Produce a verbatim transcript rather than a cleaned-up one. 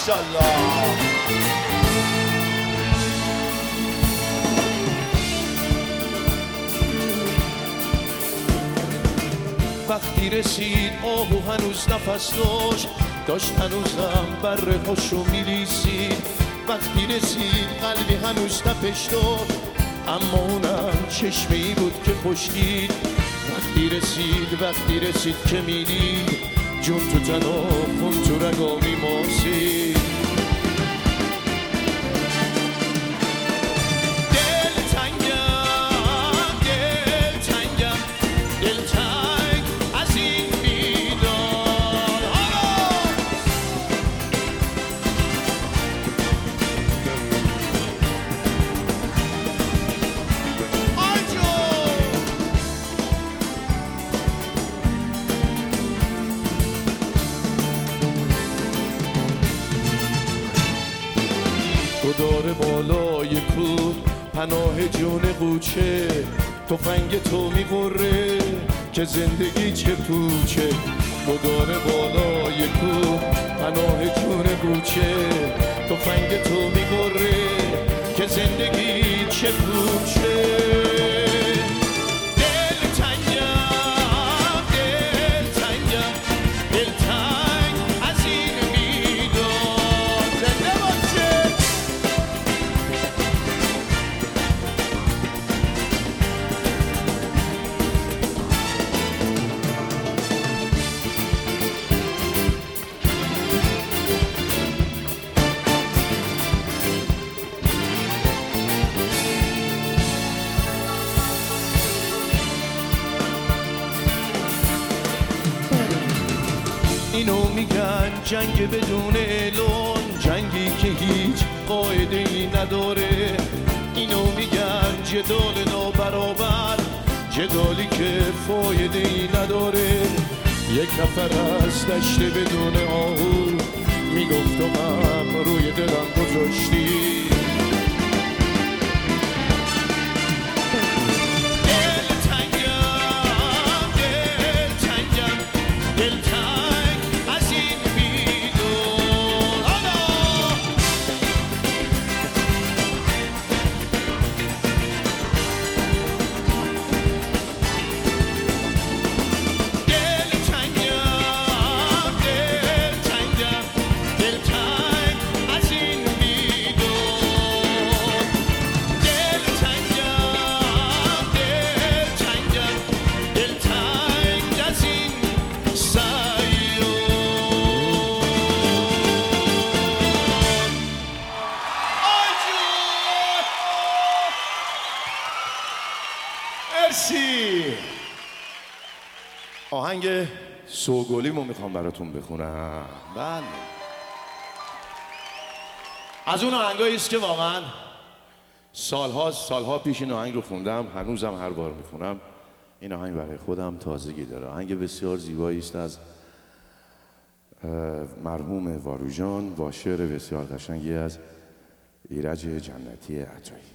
ماشاءالله. وقتی رسید آهو هنوز نفس داشت، داشت هنوزم بر هاشو میلیسید. وقتی رسید قلبی هنوز تپش داشت، اما اونم چشمی بود که خوش دید. وقتی رسید وقتی رسید که میدید، جون تو تن و خون تو رگا میماسید. دل تنگم دل تنگم دل تنگ از این بیدار. آجو گدار بالای کو پناه جون قوچه، تفنگ تو میغره که زندگی چه پوچه. گدار بالای کو پناه جون قوچه، تفنگ تو میغره که زندگی چه پوچه. دل تنگم دل تنگم دل تنگ از این بیدار. زنده باشه. اینو میگن جنگ بدون اعلان، جنگی که هیچ قاعده ای نداره. اینو میگن جدال نابرابر، جدالی که فایده ای نداره. یک نفر از دشت بدون آهو میگفت و غم روی دلم گذاشتی. مرسی. آهنگ سوگلیمو میخوام براتون بخونم. بله، از اون آهنگایی است که واقعا سالها سالها پیش این آهنگ رو خوندم، هنوزم هر بار میخونم. این آهنگ برای خودم تازگی داره. آهنگ بسیار زیبایی است از مرحوم واروژان با شعر بسیار قشنگی از ایرج جنتی عطایی.